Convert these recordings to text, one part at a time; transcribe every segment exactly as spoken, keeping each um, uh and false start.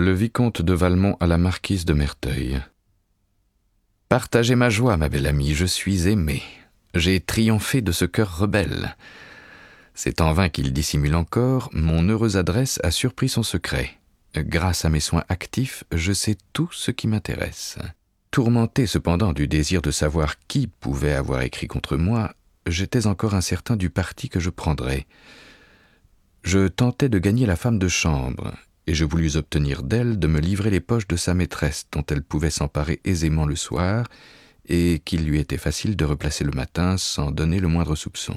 Le vicomte de Valmont à la marquise de Merteuil. Partagez ma joie, ma belle amie, je suis aimé. J'ai triomphé de ce cœur rebelle. C'est en vain qu'il dissimule encore, mon heureuse adresse a surpris son secret. Grâce à mes soins actifs, je sais tout ce qui m'intéresse. Tourmenté cependant du désir de savoir qui pouvait avoir écrit contre moi, j'étais encore incertain du parti que je prendrais. Je tentais de gagner la femme de chambre, et je voulus obtenir d'elle de me livrer les poches de sa maîtresse, dont elle pouvait s'emparer aisément le soir, et qu'il lui était facile de replacer le matin sans donner le moindre soupçon.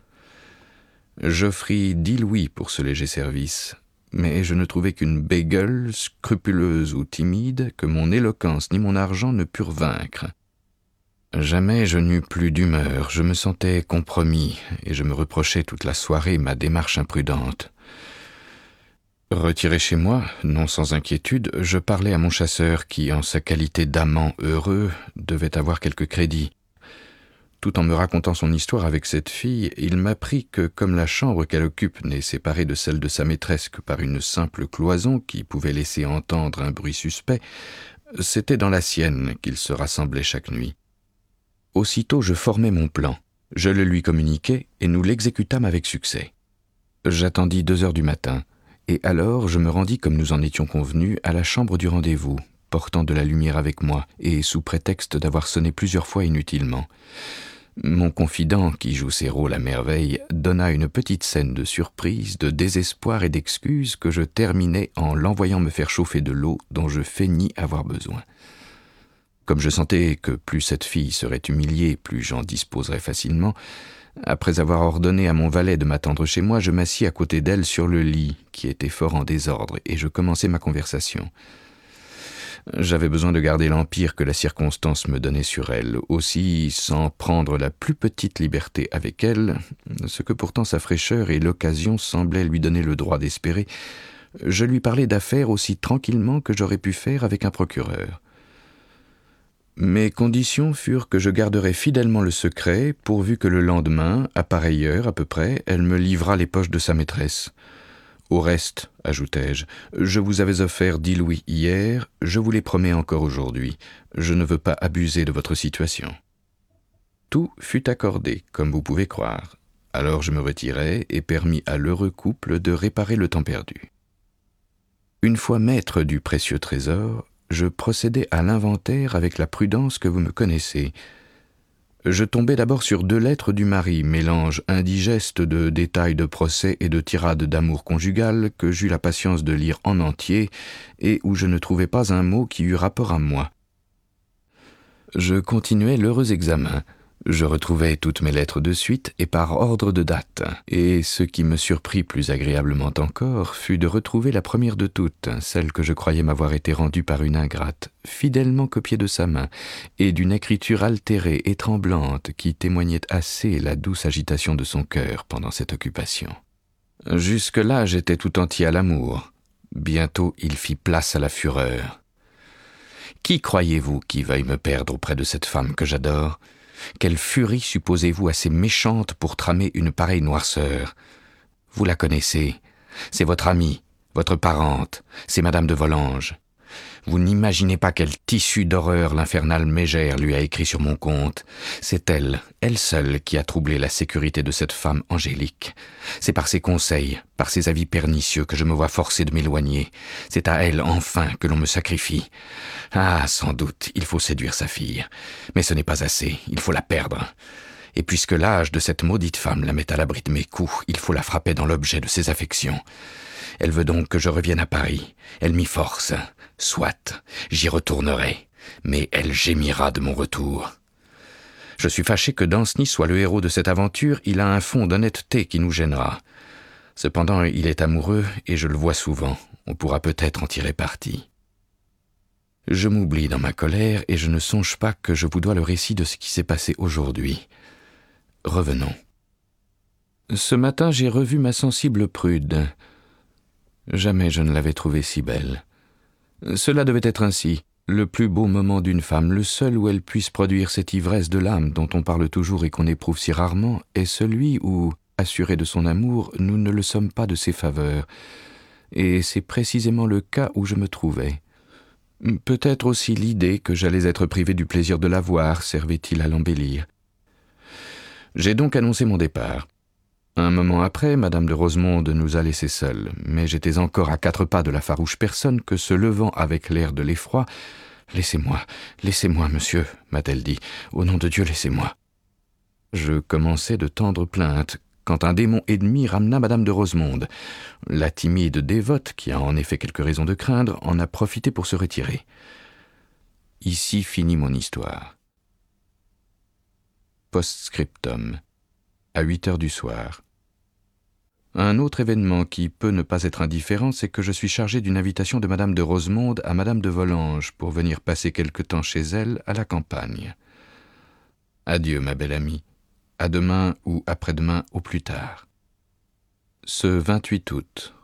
J'offris dix louis pour ce léger service, mais je ne trouvai qu'une bégueule, scrupuleuse ou timide, que mon éloquence ni mon argent ne purent vaincre. Jamais je n'eus plus d'humeur, je me sentais compromis, et je me reprochais toute la soirée ma démarche imprudente. Retiré chez moi, non sans inquiétude, je parlai à mon chasseur qui, en sa qualité d'amant heureux, devait avoir quelque crédit. Tout en me racontant son histoire avec cette fille, il m'apprit que, comme la chambre qu'elle occupe n'est séparée de celle de sa maîtresse que par une simple cloison qui pouvait laisser entendre un bruit suspect, c'était dans la sienne qu'ils se rassemblaient chaque nuit. Aussitôt je formai mon plan. Je le lui communiquai et nous l'exécutâmes avec succès. J'attendis deux heures du matin, et alors je me rendis comme nous en étions convenus à la chambre du rendez-vous, portant de la lumière avec moi et sous prétexte d'avoir sonné plusieurs fois inutilement. Mon confident, qui joue ses rôles à merveille, donna une petite scène de surprise, de désespoir et d'excuse que je terminai en l'envoyant me faire chauffer de l'eau dont je feignis avoir besoin. Comme je sentais que plus cette fille serait humiliée, plus j'en disposerais facilement, après avoir ordonné à mon valet de m'attendre chez moi, je m'assis à côté d'elle sur le lit, qui était fort en désordre, et je commençai ma conversation. J'avais besoin de garder l'empire que la circonstance me donnait sur elle, aussi sans prendre la plus petite liberté avec elle, ce que pourtant sa fraîcheur et l'occasion semblaient lui donner le droit d'espérer, je lui parlais d'affaires aussi tranquillement que j'aurais pu faire avec un procureur. Mes conditions furent que je garderais fidèlement le secret, pourvu que le lendemain, à pareille heure à peu près, elle me livrât les poches de sa maîtresse. Au reste, ajoutai-je, je vous avais offert dix louis hier, je vous les promets encore aujourd'hui. Je ne veux pas abuser de votre situation. Tout fut accordé, comme vous pouvez croire. Alors je me retirai et permis à l'heureux couple de réparer le temps perdu. Une fois maître du précieux trésor, je procédai à l'inventaire avec la prudence que vous me connaissez. Je tombai d'abord sur deux lettres du mari, mélange indigeste de détails de procès et de tirades d'amour conjugal que j'eus la patience de lire en entier et où je ne trouvai pas un mot qui eût rapport à moi. Je continuai l'heureux examen. Je retrouvai toutes mes lettres de suite et par ordre de date, et ce qui me surprit plus agréablement encore fut de retrouver la première de toutes, celle que je croyais m'avoir été rendue par une ingrate, fidèlement copiée de sa main, et d'une écriture altérée et tremblante qui témoignait assez la douce agitation de son cœur pendant cette occupation. Jusque-là, j'étais tout entier à l'amour. Bientôt, il fit place à la fureur. Qui croyez-vous qui veuille me perdre auprès de cette femme que j'adore ? Quelle furie supposez-vous assez méchante pour tramer une pareille noirceur ? Vous la connaissez, c'est votre amie, votre parente, c'est Madame de Volanges. Vous n'imaginez pas quel tissu d'horreur l'infernale mégère lui a écrit sur mon compte. C'est elle, elle seule, qui a troublé la sécurité de cette femme angélique. C'est par ses conseils, par ses avis pernicieux que je me vois forcé de m'éloigner. C'est à elle, enfin, que l'on me sacrifie. Ah, sans doute, il faut séduire sa fille. Mais ce n'est pas assez, il faut la perdre. Et puisque l'âge de cette maudite femme la met à l'abri de mes coups, il faut la frapper dans l'objet de ses affections. Elle veut donc que je revienne à Paris. Elle m'y force. Soit, j'y retournerai, mais elle gémira de mon retour. Je suis fâché que Danceny soit le héros de cette aventure, il a un fond d'honnêteté qui nous gênera. Cependant, il est amoureux, et je le vois souvent. On pourra peut-être en tirer parti. Je m'oublie dans ma colère, et je ne songe pas que je vous dois le récit de ce qui s'est passé aujourd'hui. Revenons. Ce matin, j'ai revu ma sensible prude. Jamais je ne l'avais trouvée si belle. Cela devait être ainsi, le plus beau moment d'une femme, le seul où elle puisse produire cette ivresse de l'âme dont on parle toujours et qu'on éprouve si rarement, est celui où, assurés de son amour, nous ne le sommes pas de ses faveurs. et c'est précisément le cas où je me trouvais. Peut-être aussi l'idée que j'allais être privé du plaisir de la voir servait-il à l'embellir. J'ai donc annoncé mon départ. Un moment après, Madame de Rosemonde nous a laissés seuls, mais j'étais encore à quatre pas de la farouche personne que, se levant avec l'air de l'effroi, « Laissez-moi, laissez-moi, monsieur, m'a-t-elle dit. Au nom de Dieu, laissez-moi. » Je commençais de tendre plainte, quand un démon ennemi ramena Madame de Rosemonde. La timide dévote, qui a en effet quelques raisons de craindre, en a profité pour se retirer. Ici finit mon histoire. Post-scriptum. À huit heures du soir. Un autre événement qui peut ne pas être indifférent, c'est que je suis chargé d'une invitation de Madame de Rosemonde à Madame de Volanges pour venir passer quelque temps chez elle à la campagne. Adieu, ma belle amie. À demain ou après-demain au plus tard. Ce vingt-huit août.